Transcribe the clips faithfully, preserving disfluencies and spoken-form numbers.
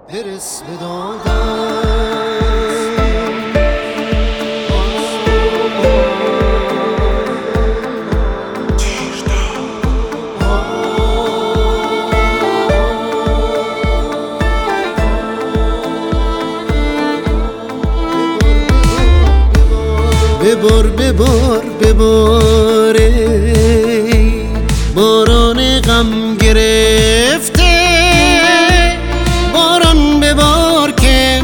هرس به دادم ببار ببار بباره باران غم گرفته، باران ببار که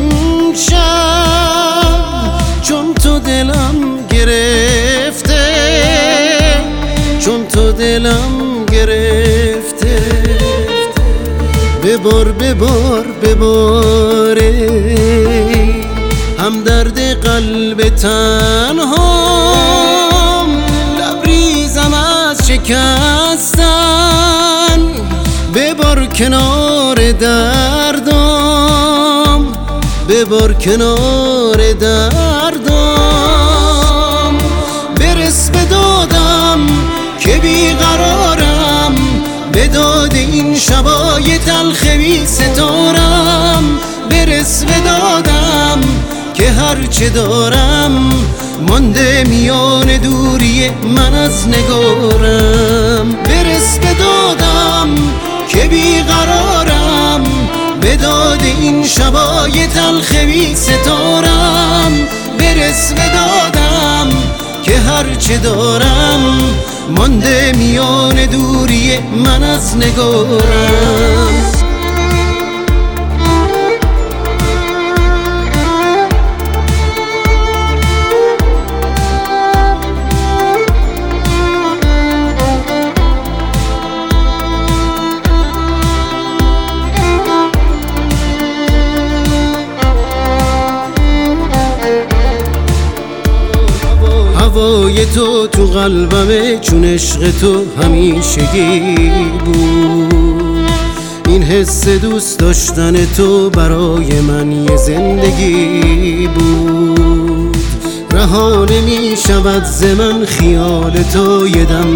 امشب چون تو دلم گرفته، چون تو دلم گرفته. ببار ببار بباره هم درد قلب تنهام، لبریزم از شکستن، ببار کنار دردم، ببار کنار دردم. برس به دادم که بیقرارم، به داد این شبای تلخ بی ستارم. برس به دادم که هرچه دارم مانده میان دوری من از نگارم. برس به دادم که بیقرارم، به داد این شبای تلخ بی ستارم. برس به دادم که هرچه دارم مانده میان دوری من از نگارم. هوای تو تو قلبمه چون عشق تو همیشگی بود. این حس دوست داشتن تو برای من یه زندگی بود. رها نمی شود ز من خیال تو یه دم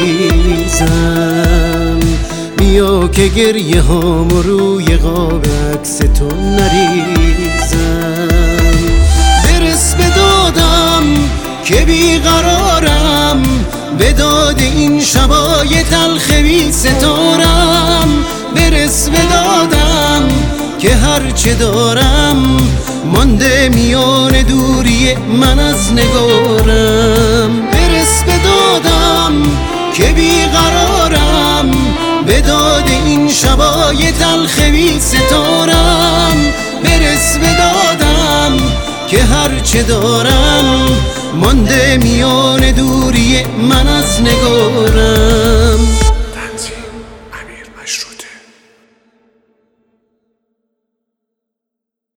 عزیزم. بیا که گریه هام روی قاب عکس تو نریزم. برس به دادم که بیقرارم، به داد این شبای تلخ بی ستارم. برس به دادم که هرچه دارم مانده میان دوری من از نگارم. برس به دادم که بیقرارم، به داد این شبای تلخ بی ستارم. برس به دادم که هرچه دارم مانده میان دوری من از نگارم. تنظیم امیر مشروطه.